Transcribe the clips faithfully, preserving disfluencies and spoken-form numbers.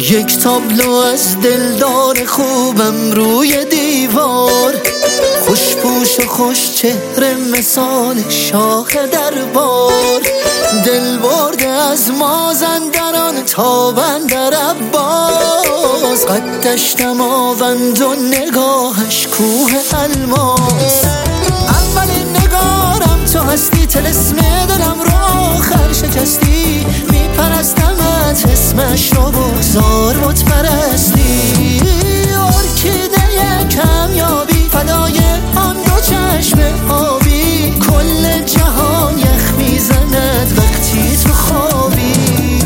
یک تابلو از دلدار خوبم روی دیوار، خوشپوش و خوش چهره مثال شاخ دربار، دل برده از مازندران تا بندر عباس، قدش دماوند و نگاهش کوه الماس. اولین نگارم تو هستی، طلسم دلم رو آخر شکستی، میپرستمت اسمش رو بگذار بت پرستی. ارکیده کمیابی فدای آن دو چشم آبی، کل جهان یخ میزند وقتی تو خوابی.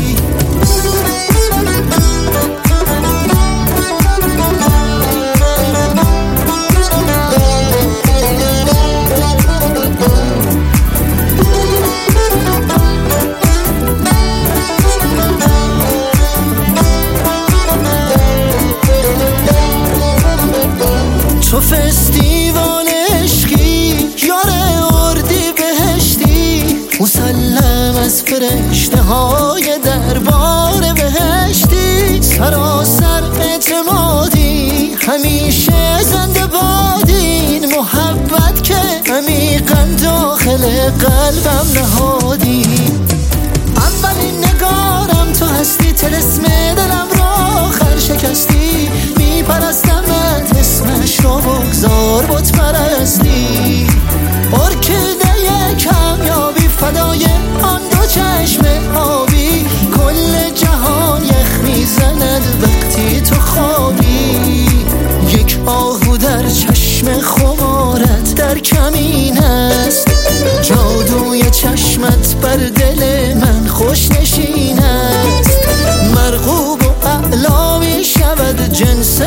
تو فستیوال عشقی یار اردی بهشتی، مسلم از فرشته های دربار بهشتی، سراسر اعتمادی همیشه زنده بادین، محبت که عمیقا داخل قلبم نهادی. اولین نگارم تو هستی، طلسم دلم رو آخر شکستی، میپرستمت اسمش رو بگذار بت پرستی. ارکیده کمیابی فدای آن دو چشم آبی، کل جهان یخ میزند وقتی تو خوابی. یک آهو در چشم خمارت در کمین است، جادوی چشمت بر دل من خوش نشین است، مرغوب و اعلا می شود جنس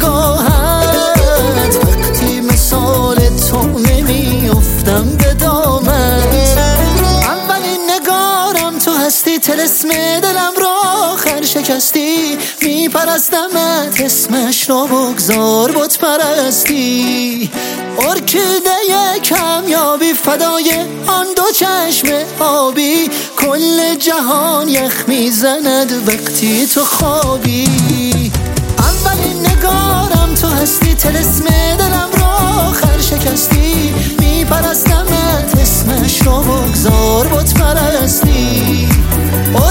نگاهت، وقتی مثال تو نمی افتم به دامت. اولین نگارم تو هستی، طلسم دلم را آخر شکستی، میپرستمت اسمش رو بگذار بت پرستی. ارکیده کمیابی فدای آن دو چشم آبی، کل جهان یخ میزند وقتی تو خوابی. اولین نگارم تو هستی، طلسم دلم را آخر شکستی، میپرستمت اسمش رو بگذار بت پرستی.